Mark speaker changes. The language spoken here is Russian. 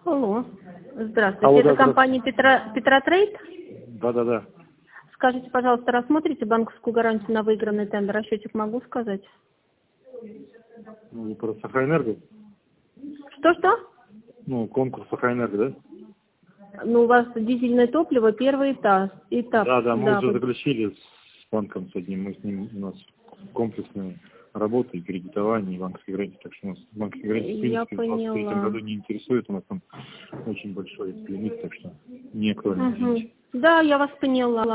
Speaker 1: Алло. Здравствуйте.
Speaker 2: Алло,
Speaker 1: Это
Speaker 2: да,
Speaker 1: компания Петротрейд?
Speaker 2: Да.
Speaker 1: Скажите, пожалуйста, рассмотрите банковскую гарантию на выигранный тендер? Расчетик могу сказать?
Speaker 2: Ну, про Сахаэнерго?
Speaker 1: Что-что?
Speaker 2: Ну, конкурс Сахаэнерго, да?
Speaker 1: Ну, у вас дизельное топливо, первый этап.
Speaker 2: Да, мы уже
Speaker 1: вот.
Speaker 2: заключили с банком с одним, мы с ним, у нас комплексная работа и кредитование, и банковские гарантии, так что у нас банковские гарантии, в
Speaker 1: Я
Speaker 2: принципе, в 2023
Speaker 1: поняла.
Speaker 2: году не интересует, у нас там очень большой лимит, так что не актуально,
Speaker 1: Угу.
Speaker 2: извините.
Speaker 1: Да, я вас поняла.